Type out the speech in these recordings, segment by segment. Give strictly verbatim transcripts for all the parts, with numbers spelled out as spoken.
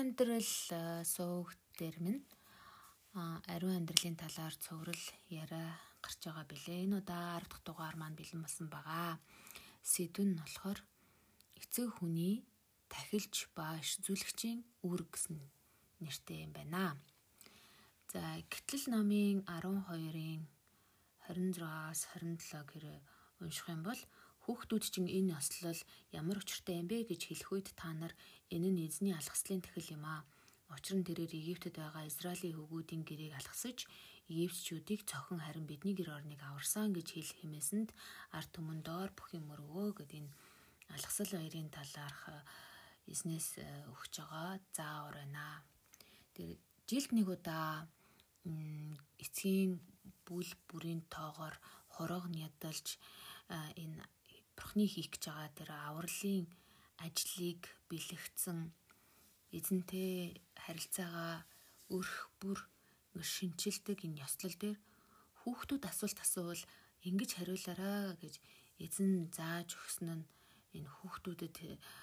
амьдрал суугт дээр минь ариун амьдралын талаар цоврал яриа гарч байгаа билээ. Энэ удаа арав дахь дугаар маань бэлэн болсон байгаа. Сэдв нь болохоор эцэг хүний тахилч ба иш үзүүлэгчийн үүрэг гэсэн нэртэй юм байна. За Гэтэл номын арван хоёрын хорин зургаас хорин долоог хэрэг унших юм бол хүүхдүүд чинь энэ ослол ямар учиртай юм бэ гэж хэлэх үед та нар энэ нь эзний алхслын тахил юм аа. Учир нь тэрээр Египтэд байгаа Израилийн хөвгүүдийн гэрээг алхасж Египтчүүдийг цохон харин бидний гэр орныг аварсан гэж хэл хэмээсэнд ард түмэн доор бүх юм өргөө гэдэг энэ алхсал хоёрын талаарх эзнээс өгч байгаа заавар байна. Тэр жилд нэг удаа эцгийн бүл бүрийн тоогоор хорог ядалж энэ Бурхны хийх гэж байгаа тэр авралын ажлыг бэлэгдсэн эзэнтэй харилцаагаа өрх бүр шинчилдэг энэ ёслол дээр хүүхдүүд асуулт асуувал ингэж хариулаарай гэж эзэн зааж өгсөн нь энэ хүүхдүүдэд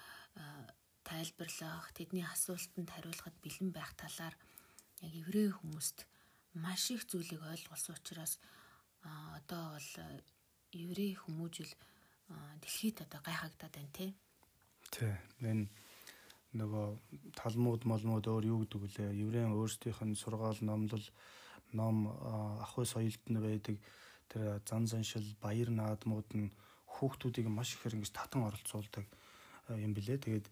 тайлбарлах, тэдний асуултанд хариулахад бэлэн байх талаар яг еврей хүмүүст маш их зүйлийг ойлгуулсан учраас одоо бол еврей хүмүүжил дэлхийд одоо гайхагдаад байна те. Тий. Энэ нөгөө талмууд молмууд өөр юу гэдэг вүлээ? Еврейн өөрсдийнх нь сургаал номлол ном ахуй соёлд нь байдаг тэр зан заншил баяр наадмууд нь хүүхдүүдийг маш ихээр ингэж татан оролцуулдаг юм билээ. Тэгээд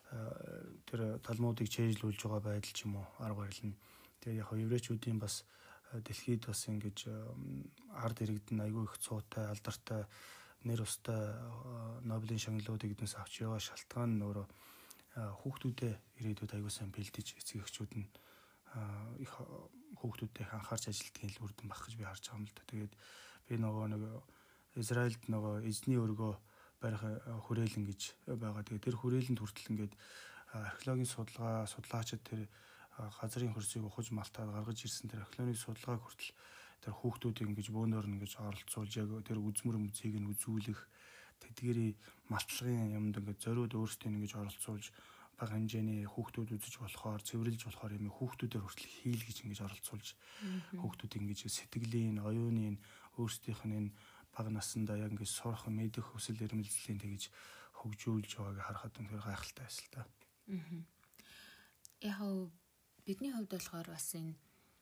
тэр талмуудыг чэйжлүүлж байгаа байдал ч юм уу арга барил нь. Тэгээд яг еврейчүүдийн бас дэлхийд бас ингэж ард иргэдэн айгүй их цуутай алдартай нэр устай Нобелийн шагналуудыг эднээс авч яваа шалтгаан нь өөрөө хүүхдүүдэд ирээдүйд аягүй сайн бэлдэж эцэг эхчүүд нь их хүүхдүүдэд анхаарч ажилтгийн л үрдэн баг гэж би харж байгаа юм л да. Тэгээд би нөгөө нэг Израильд нөгөө эзний өргөө барих хүрээлэн гэж байгаа. Тэгээд тэр хүрээлэнд хүртэл ингээд археологийн судалгаа судлаачид тэр газрын хөрсийг ухаж малтаад гаргаж ирсэн тэр археологийн судалгааг хүртэл тэр хүүхдүүдийг ингэж бөөнөр нь ингэж оролцуулж яг тэр үзмэр музейг нь үзүүлэх тэдгэрийн малтлагын юмд ингэж зориуд өөрсдөө ингэж оролцуулж бага хэмжээний хүүхдүүд үзэж болохоор цэвэрлж болохоор юм хүүхдүүдээр хүртэл хийл гэж ингэж оролцуулж хүүхдүүд ингэж сэтгэлийн оюуны өөрсдийнх нь энэ бага насндаа яг ингэж сурах мэдэх хүсэл эрмэлзлийн тэгж хөгжүүлж байгааг харахад үнэхээр гайхалтай байсан л та. Аа. Яг бидний хувьд болохоор бас энэ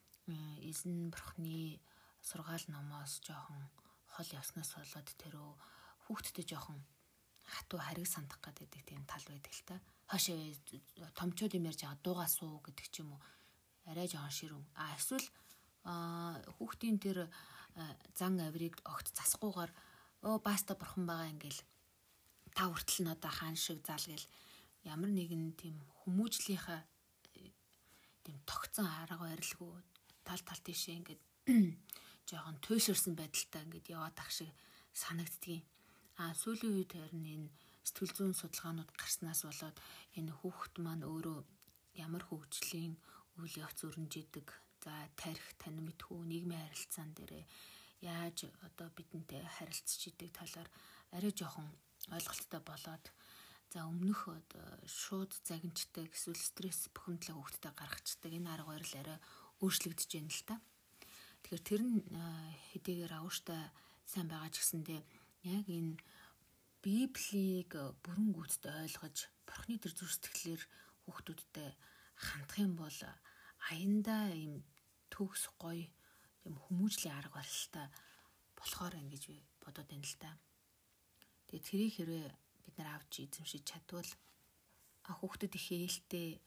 эзэн Бурхны сургаал номоос жоохон хол явснаас болоод тэрөө хүүхдэд жоохон хатуу хариг сандах гэдэг тийм тал байдаг л та. Хашаа томчууд юм ярьж байгаа дуугаа суу гэдэг ч юм уу арай жоохон ширүүн. А эсвэл хүүхдийн тэр зан авирыг огт засахгүйгээр өө баста бурхан байгаа ингээл та хүртэл нь одоо хаан шиг зал гэл ямар нэгэн тийм хүмүүжлийнхаа тийм тогтсон арга барилгүй тал тал тийшээ ингээд жоохон туйлширсан байдалтай ингээд яваад ах шиг санагддгийг. А сүүлийн үед харин энэ сэтгэл зүйн судалгаанууд гарснаас болоод энэ хүүхэд маань өөрөө ямар хөгжлийн үйл явц өрнжидэг, за тарих, тань мэдхүү, нийгмийн харилцаан дээр яаж одоо бидэнтэй харилцаж идэг талаар арай жоохон ойлголттой болоод за өмнөх одоо шууд загинчдаг эсвэл стресс бухимдлаа хүүхдэд гаргацдаг энэ арга барил арай өөрчлөгдөж байна л та. Тэгэхээр тэр нь хэдийгээр авууштай сайн байгаа ч гэсэндээ яг энэ Библийг бүрэн гүйцэд ойлгож Бурхны тэр зүрх сэтгэлээр хүүхдүүдтэй хандах юм бол аяндаа ийм төгс гоё тийм хүмүүжлийн арга барилтай болохоор ингэж би бодоод байна л та. Тэгээ тэрийг хэрвээ бид нар авч эзэмшиж чадвал хүүхдэд их ээлтэй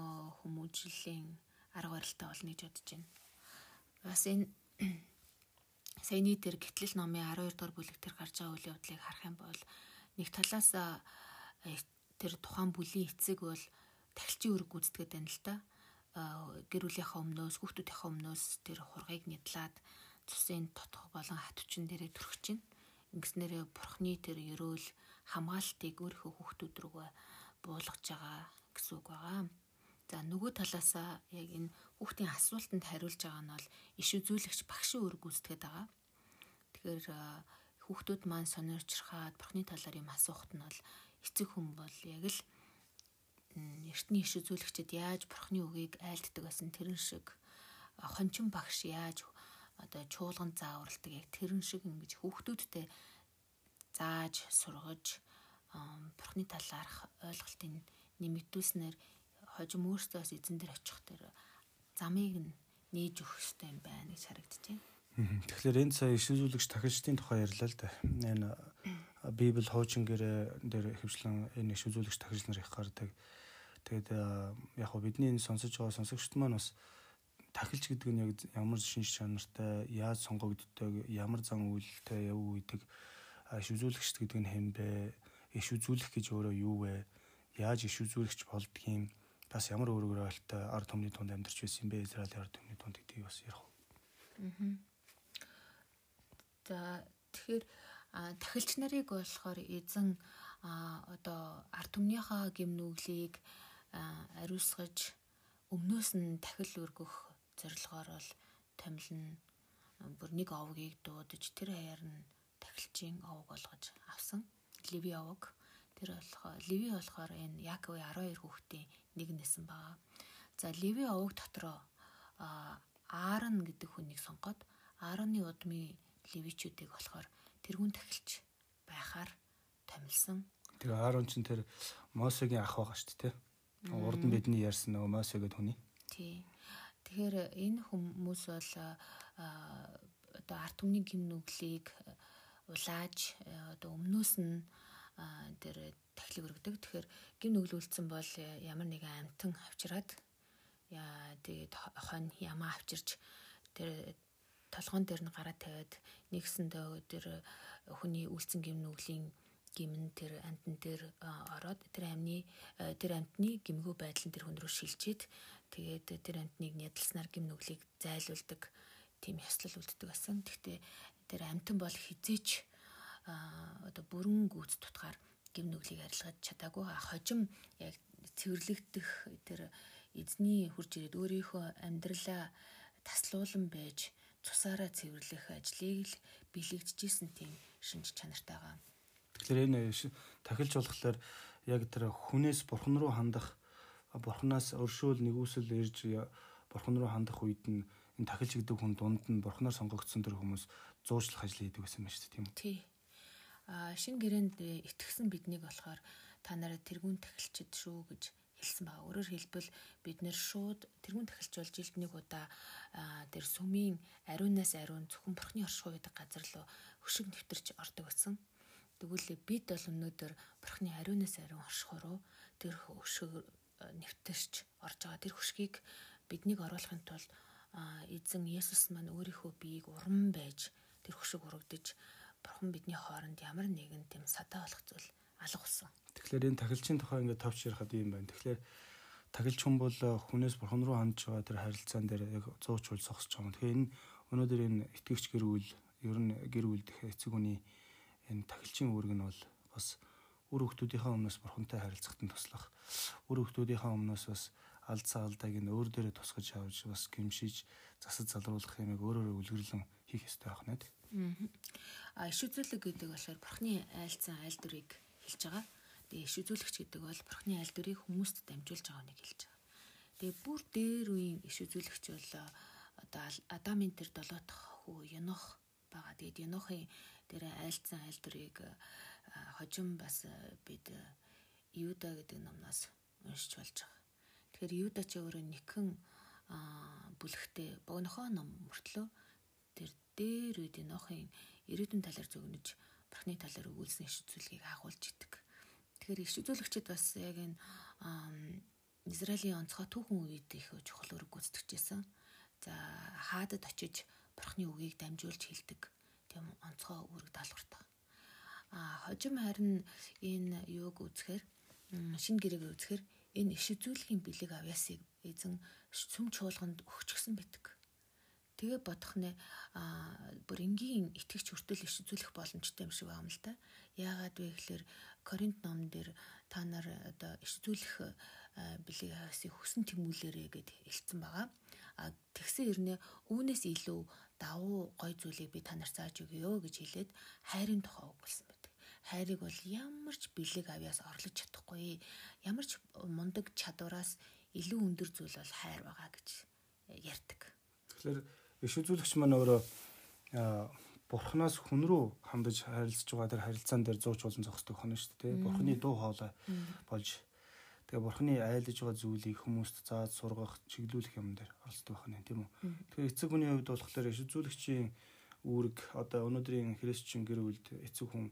хүмүүжлийн арга барилтай болно гэж бодож байна. Бас энэ саяны тэр Гэтэл номын арван хоёр дугаар бүлэг тэр гарч байгаа үйл явдлыг харах юм бол нэг талаас тэр тухайн бүлийн эцэг бол тахилчийн үүрэг гүйцэтгээд байна л да. Гэр бүлийнхаа өмнөөс хүүхдүүдийнхаа өмнөөс тэр хургийг нядлаад цусын тотох болон хат хүчин дээрээ төрөх чинь ингэснээрээ Бурхны тэр ерөөл хамгаалтыг өөрийнхөө хүүхдүүд рүүгээ буулгаж байгаа гэсэн үг байгаа. За нөгөө талаасаа яг энэ хүүхдийн асуултанд хариулж байгаа нь бол иш үзүүлэгч багшийн үүрэг гүйцэтгээд байгаа. Тэгэхээр хүүхдүүд маань сонирчрахад Бурхны талаар юм асуухт нь бол эцэг хүн бол яг л нь эртний иш үзүүлэгчид яаж бурхны үгийг айлддаг байсан тэрэн шиг хончин багш яаж одоо чуулган зааварладаг яг тэрэн шиг ингэж хүүхдүүдтэй зааж сургаж бурхны талаарх ойлголтыг нэмэгдүүлснээр хожим өөртөө бас эзэн дээр очих тэр замыг нь нээж өгөх хэрэгтэй юм байна гэж харагдчихэв. Тэгэхээр энэ сая иш үзүүлэгч тахилчдын тухай ярьлаа л да. Энэ Библи хуучин гэрээ дээр хэвчлэн энэ иш үзүүлэгч тахилч нар их гардаг. Тэгээд яг хөө бидний энэ сонсож байгаа сонсогчд маань бас тахилч гэдэг нь яг ямар шинж чанартай, яаж сонгогддог, ямар зан үйлтэй яв үйдэг, иш үзүүлэгч гэдэг нь хэн бэ? Иш үзүүлэх гэж өөрөө юу вэ? Яаж иш үзүүлэгч болдгийг, бас ямар өөр өөрөөлтэй ард түмний тунд амьдарч байсан юм бэ? Израилийн ард түмний тунд гэдгийг бас ярих. Аа. За тэгэхээр тахилч нарыг болохоор эзэн одоо ард түмнийхээ гимнүглийг ариусгаж өмнөөс нь тахил өргөх зорилгоор бол томилно. Бүр нэг овгийг дуудаж тэр хаяар нь тахилчийн овг болгож авсан. Леви овг. Тэр болохоор Леви болохоор энэ Яаковын арван хоёр хүүхдийн нэг нэсэн байгаа. За Леви овг дотроо Аарон гэдэг хүнийг сонгоод Аароны удмын левичүүдийг болохоор тэрүүн тахилч байхаар томилсон. Тэр Аарон ч тэр Мосегийн ах байгаа шүү дээ. Урд нь бидний ярьсан нөгөө Мосе гэдэг хүний. Тий. Тэгэхээр энэ хүмүүс бол одоо ард түмний гимнүглийг улааж одоо өмнөөс нь тэр тахилыг өргөдөг. Тэгэхээр гимнүглүүлсэн бол ямар нэгэн амтан авчираад яа тэгээд хонь ямаа авчирч тэр толгоон дээр нь гараа тавиад нэгсэндээ тэр хүний үлдсэн гимнүглийн гимн тэр амтан дээр ороод тэр амны тэр амтны гимгүү байдлын тэр хүн рүү шилжээд тэгээд тэр амтныг ядалснаар гимнүглийг зайлуулдаг тийм ёслол үлддэг байсан. Гэхдээ тэр амтан бол хизээч одоо бүрэн гүйц тутгаар гимнүглийг арилгаж чадаагүй. Хожим яг цэвэрлэгдэх тэр эзний хурж ирээд өөрийнхөө амьдралаа таслуулан байж цусаараа цэвэрлэх ажлыг л бэлэгдэжсэн тийм шинж чанартайгаа. Тэгэхээр энэ тахилч болохоор яг тэр хүнээс бурхан руу хандах, бурханаас өршөөл нэгүсэл ирж бурхан руу хандах үед нь энэ тахилч гэдэг хүн дунд нь бурханаар сонгогдсон тэр хүмүүс зуучлах ажил хийдэг гэсэн юм шүү дээ, тийм үү? Тий. А шинэ гэрээнд итгэсэн биднийг болохоор та нараа тэрүүн тахилчид шүү гэж хэлсэн байгаа. Өөрөөр хэлбэл бид нэр шууд тэрүүн тахилч бол жилд нэг удаа тэр сүмийн ариунаас ариун зөвхөн бурхны оршихуй гэдэг газар руу хөшиг нэвтэрч ордог гэсэн. Тэгвэл бид бол өнөөдөр бурхны ариунаас ариун оршихуй руу тэр хөшиг нэвтэрч орж байгаа. Тэр хөшгийг биднийг оруулахын тулд эзэн Есүс маань өөрийнхөө биеийг уран байж тэр хөшиг урагдж бурхан бидний хооронд ямар нэгэн тийм садаа болох зүйл алга болсон. Тэгэхээр энэ тахилчийн тухай ингээд товч ярихад юм байна. Тэгэхээр тахилч хүн бол хүнээс бурхан руу хандж байгаа тэр харилцаан дээр яг зуучул зогсож байгаа. Тэгэхээр энэ өнөөдөр энэ итгэгч гэр бүл ер нь гэр бүлдэх эцэг хүний энэ тахилчийн үүрэг нь бол бас үр хүүхдүүдийнхээ өмнөөс бурхантай харилцахад нь туслах. Үр хүүхдүүдийнхээ өмнөөс бас алдсан алдааг нь өөр дээрээ тусгаж авч бас гимшиж засаж залруулах юмыг өөрөөрөө үлгэрлэн хийх ёстой байх нь. А иш үзүүлэг гэдэг болохоор бурхны айлцсан айл дүрийг хэлж байгаа. Тэгээ иш үзүүлэгч гэдэг бол бурхны айл дүрийг хүмүүст дамжуулж байгааг хэлж байгаа. Тэгээ бүр дээр үеийн иш үзүүлэгч бол одоо Адамын тэр долоо дахь хүү Енох байгаа. Тэгээд Енохын тэр айлцсан айл дүрийг хожим бас бид Юда гэдэг номноос уншиж болж байгаа. Тэгэхээр Юда ч өөрөө нэгэн бүлэгтээ богнохоо ном мөртлөө тэр дээр үед Енохын ирээдүйн талаар зөвгнөж бурхны талаар өгүүлсэн иш үзүүлгийг агуулж идэг. Тэгэхээр иш үзүүлэгчид бас яг энэ Израилийн онцгой түүхэн үед их чухал үүрэг гүйцэтгэжсэн. За хаадад очиж бурхны үгийг дамжуулж хэлдэг тийм онцгой үүрэг даалгавартай. А хожим харин энэ юуг үзэхээр шинэ гэрээг үзэхээр энэ иш үзүүлгийн бэлэг авьяасыг эзэн сүм чуулганд өгчихсэн байдаг. Тэгээ бодох нэ бүр энгийн итгэгч хүртэл иш үзүүлэх боломжтой юм шиг байна л да. Яагаад вэ гэхээр Коринт номон дээр та нар одоо иш үзүүлэх бэлэг авьяасыг хүсэн тэмүүлээрэ гэд хэлсэн байгаа. А тэгсэн ирнэ үүнээс илүү давуу гой зүйлийг би та нарт зааж өгье гэж хэлээд хайрын тухай өгүүлсэн байдаг. Хайрыг бол ямар ч бэлэг авьяас орлож чадахгүй, ямар ч мундаг чадвараас илүү өндөр зүйл бол хайр байгаа гэж ярьдаг. Тэгэхээр иш үзүүлэгч маань өөрөө Бурханаас хүн рүү хандаж харилцаж байгаа тэр харилцаан дээр зууч болон зогсдог хон шүү дээ. Бурханы дуу хоолой болж тэгээ Бурханы айлж байгаа зүйлийг хүмүүст зааж сургах, чиглүүлэх юм дээр оролцдог байна тийм үү. Тэгэхээр эцэг хүний хувьд болохоор иш үзүүлэгчийн үүрэг одоо өнөөдрийн христчин гэр бүлд эцэг хүн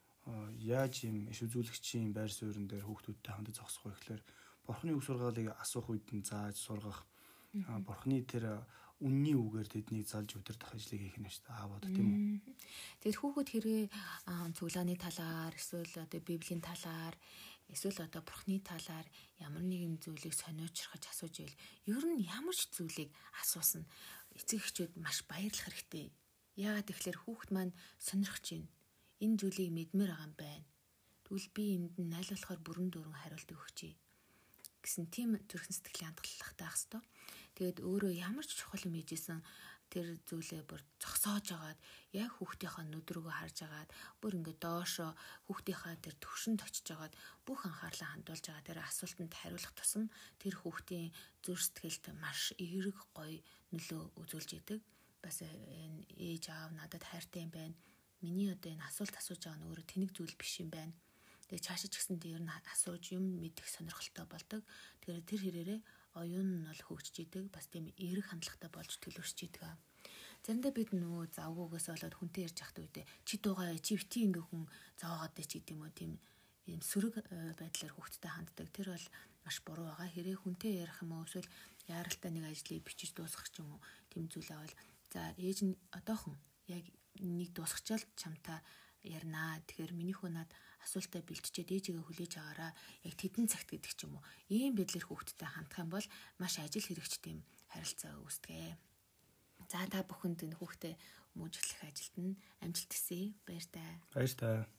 яаж юм иш үзүүлэгчийн байр суурин дээр хүүхдүүдтэй хандаж зогсох вэ гэхээр Бурханы үг сургаалыг асуух үед нь зааж сургах, Бурханы тэр үнний үгээр тэднийг залж удирдах ажлыг хийх нь шүү дээ аавууд тийм үү. Тэгэхээр хүүхэд хэрвээ цуглааны талаар эсвэл одоо библийн талаар эсвэл одоо Бурханы талаар ямар нэгэн зүйлийг сониучрахж асууж ивэл ер нь ямар ч зүйлийг асуусан эцэг эхчүүд маш баярлах хэрэгтэй. Яагаад тэгэхээр хүүхэд маань сонирхож байна. Энэ зүйлийг мэдмээр байгаа юм байна. Тэгвэл би энд нь аль болохоор бүрэн дүүрэн хариулт өгч гэсэн тийм зүрхэн сэтгэлийн хандлагатай байх хэвээр. Тэгээд өөрөө ямар ч чухал юм хийжсэн тэр зүйлээ бүр зогсоож агаад яг хүүхдийнхаа нүд рүүгээ харж агаад бүр ингээд доошо хүүхдийнхаа тэр төвшөнд очиж агаад бүх анхаарлаа хандуулж байгаа тэр асуултанд хариулах тусам тэр хүүхдийн зүрх сэтгэлд маш эерэг гоё нөлөө үзүүлж идэг. Бас энэ ээж аав надад хайртай юм байна. Миний одоо энэ асуулт асууж байгаа нь өөрөө тэнэг зүйл биш юм байна. Тэгээ цаашаа ч гэсэн дээр нь асууж юм мэдэх сонирхолтой болдог. Тэгэхээр тэр хэрээрээ оюун нь бол хөгжиж идэг. Бас тийм эерэг хандлагатай болж төлөвшөж идэг. Заримдаа бид нөгөө завгүйгээс болоод хүнтэй ярьж ахт үедээ чи дуугаа чи бити ингээ хүн заваагаад дээ ч гэдэг юм уу тийм ийм сөрөг байдлаар хүүхдтэй ханддаг. Тэр бол маш буруу байгаа. Хэрэг хүнтэй ярих юм уу эсвэл яаралтай нэг ажлыг бичиж дуусгах ч юм уу тийм зүйлээ бол за ээж нь одоохон яг нэг дуусгачаал чамтай ярнаа. Тэгэхээр миний хүү над асуултаа бэлтжээд ээжигээ хүлээж аваараа яг тэдэн цагт гэдэг ч юм уу. Ийм байдлаар хүүхдтэй хандах юм бол маш ажил хэрэгч тийм харилцаа үүсдэг. За та бүхэнд энэ хүүхдээ хүмүүжлэх ажилд нь амжилт хүсье. Баяр таа. Баяр таа.